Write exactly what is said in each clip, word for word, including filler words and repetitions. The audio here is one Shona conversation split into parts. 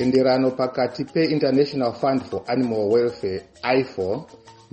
tenderano pakati pe-International Fund for Animal Welfare I F O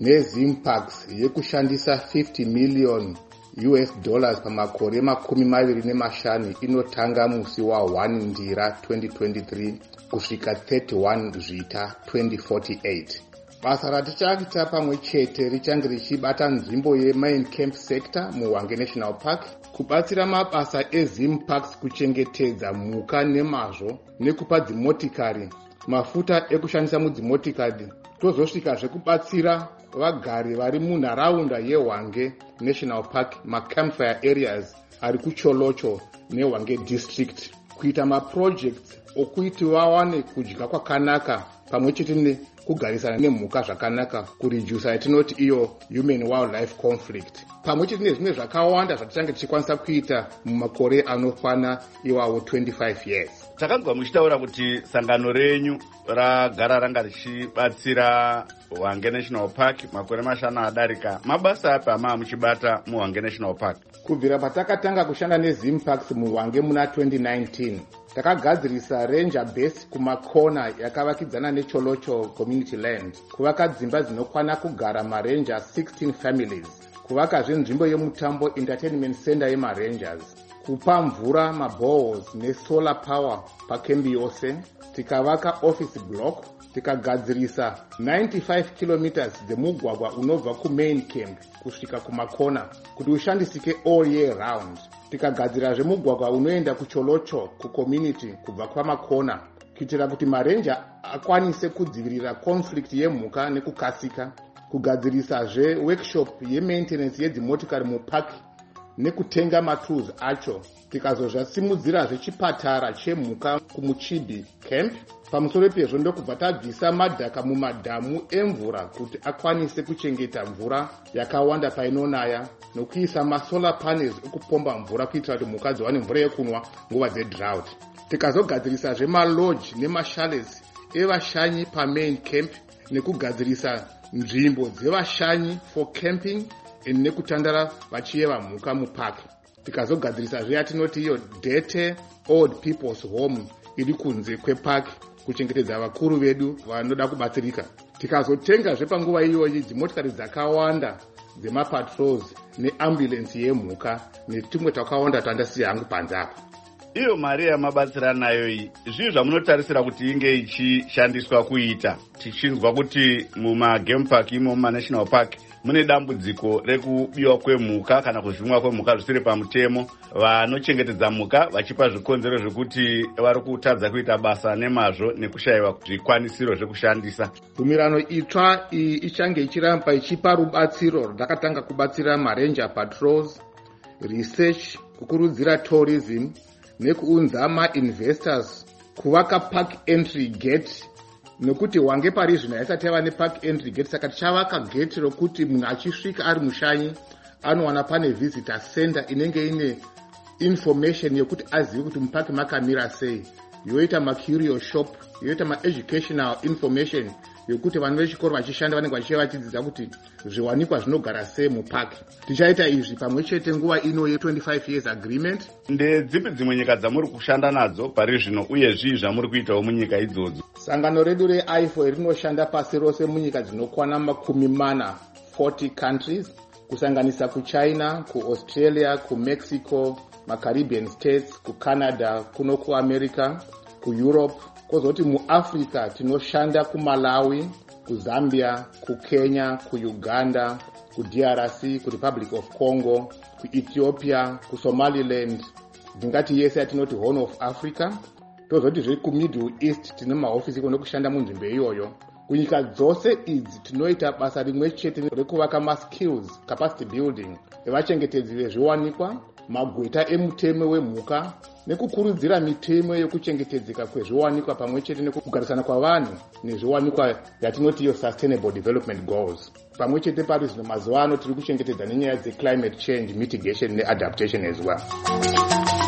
neZimpax yekushandisa fifty million U S dollars pamakore makumi maviri nemashanu inotanga musi wa one ndira twenty twenty-three kusvika thirty-one zvita twenty forty-eight. Basa ratichaita pamwe chete richange richibata nzvimbo yemain camp sector muHwange National Park, kubatsira mabasa eZimpax kuchengetedza mhuka nemazvo nekupa dzimotikari mafuta ekushandisa mudzimotikari, tozosvikazve kubatsira vagari vari munharaunda yeHwange National Park macampfire areas ari kuCholocho neHwange district, kuita maprojects okuti vawane kudya kwakanaka pamwe chete nekugarisana nemhuka zvakanaka, kureduce yatinoti iyo human wildlife conflict, pamwe chete nezvimwe zvakawanda zvatichange tichikwanisa kuita mumakore anokwana iwawo twenty-five years. Takanzwa muchitaura kuti sangano renyu ragara ranga richibatsira Hwange National Park makore mashanu adarika. Mabasa api amaa muchibata muHwange National Park? Kubvira patakatanga kushanda neZimpax muHwange muna twenty nineteen, takagadzirisa ranger base kumakona yakavakidzana neCholocho community land, kuvaka dzimba dzinokwana kugara maranger sixteen families, kuvakazve nzvimbo yemutambo entertainment center yemarangers, kupa mvura maboreholes nesolar power pakembi yose, tikavaka office block, tikagadzirisa ninety-five kilometers dzemugwagwa unobva kumain camp kusvika kumakona kuti ushandisike all year round, tikagadzirazve mugwagwa unoenda kuCholocho kucommunity kubva kwamakona kuitira kuti marenja akwanise kudzivirira conflict yemhuka nekukasika, kugadzirisazve workshop yemaintenance yedzimotikari mupark nekutenga matools acho, tikazozvasimudzirazve chipatara chemhuka kumuchibi camp. Pamusoro pezvo ndokubva tabvisa madhaka mumadhamu emvura kuti akwanise kuchengeta mvura yakawanda painonaya, nokuisa masolar panels ekupomba mvura kuitira kuti mhuka dziwane mvura yekunwa nguva dzedrought. Tikazogadzirisazve malodge nemashales evashanyi pamain camp nekugadzirisa nzvimbo dzevashanyi for camping nekutandara vachiyeva mhuka mupark. Tikazogadzirisazve yatinoti iyo Dete Old People's Home iri kunze kwepark kuchengetedza vakuru vedu vanoda kubatsirika. Tikazotengazve panguva iyoyi dzimotikari dzakawanda dzemapatrols neambulance yemhuka netumwe twakawanda twandasiya hangu panze apa. Iyo mari yamabatsira nayo iyi, zvii zvamunotarisira kuti inge ichishandiswa kuita? Tichinzwa kuti mumagame park imo munational park mune dambudziko rekubiwa kwemhuka kana kuzvimwa kwemhuka zvisiri pamutemo, vanochengetedza mhuka vachipa zvikonzero zvekuti vari kutadza kuita basa nemazvo nekushayiwa zvikwanisiro zvekushandisa. Bvumirano itsva iyi ichange ichiramba ichipa rubatsiro rwakatanga kubatsira maranger patrols, research, kukurudzira tourism nekuunza ma-investors, kuvaka park entry gate, nokuti Hwange pari zvino haisati yava nepark entry gate, saka tichavaka gate rokuti munhu achisvika ari mushanyi anowana pane visitor center inenge ine information yokuti azive kuti mupaki makamira sei, yoita macurio shop, yoita ma-educational information yokuti vanhu vechikoro vachishanda vanenge vachiva vachidzidza kuti zviwanikwa zvinogara sei mupaki. Tichaita izvi pamwe chete nguva ino ye-twenty-five years agreement. Ndedzipi dzimwe nyika dzamuri kushanda nadzo pari zvino uye zvii zvamuri kuitawo munyika idzodzo? Sangano redu reI F O rinoshanda pasi rose munyika dzinokwana makumi mana forty countries, kusanganisa kuChina, kuAustralia, kuMexico, maCaribbean states, kuCanada, kuno kuAmerica, kuEurope, kozoti muAfrica tinoshanda kuMalawi, kuZambia, kuKenya, kuUganda, kuD R C, kuRepublic of Congo, kuEthiopia, kuSomaliland, ndingati yese yatinoti Horn of Africa. Tozoti zviri kuMiddle East tine mahofisi kunokushanda munzvimbo iyoyo. Kunyika dzose idzi tinoita basa rimwe chete rekuvaka ma-skills capacity building evachengetedzi vezviwanikwa, magweta emutemo wemhuka nekukurudzira mitemo yekuchengetedzeka kwezviwanikwa pamwe chete nekugarisana kwavanhu nezviwanikwa yatinoti iyo sustainable development goals. Pamwe chete pari zvino mazuva ano tiri kuchengetedza nenyaya dzeclimate change mitigation neadaptation as well.